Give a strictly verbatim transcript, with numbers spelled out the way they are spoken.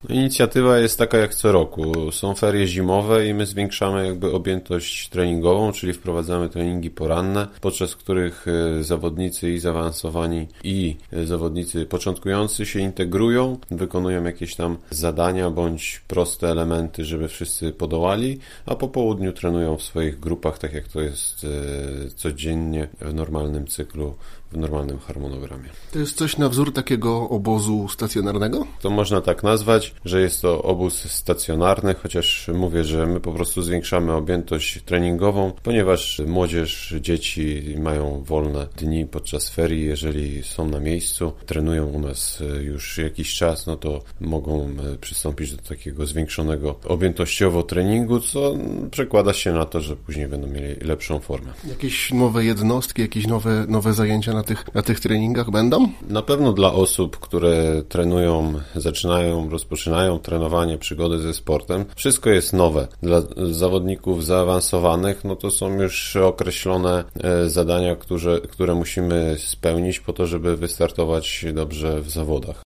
Inicjatywa jest taka jak co roku. Są ferie zimowe i my zwiększamy jakby objętość treningową, czyli wprowadzamy treningi poranne, podczas których zawodnicy i zaawansowani i zawodnicy początkujący się integrują, wykonują jakieś tam zadania bądź proste elementy, żeby wszyscy podołali, a po południu trenują w swoich grupach, tak jak to jest codziennie w normalnym cyklu, w normalnym harmonogramie. To jest coś na wzór takiego obozu stacjonarnego? To można tak nazwać, że jest to obóz stacjonarny, chociaż mówię, że my po prostu zwiększamy objętość treningową, ponieważ młodzież, dzieci mają wolne dni podczas ferii, jeżeli są na miejscu, trenują u nas już jakiś czas, no to mogą przystąpić do takiego zwiększonego objętościowo treningu, co przekłada się na to, że później będą mieli lepszą formę. Jakieś nowe jednostki, jakieś nowe, nowe zajęcia na tych, na tych treningach będą? Na pewno dla osób, które trenują, zaczynają, rozpoczynają trenowanie, przygody ze sportem, wszystko jest nowe. Dla zawodników zaawansowanych, no to są już określone zadania, które, które musimy spełnić po to, żeby wystartować dobrze w zawodach.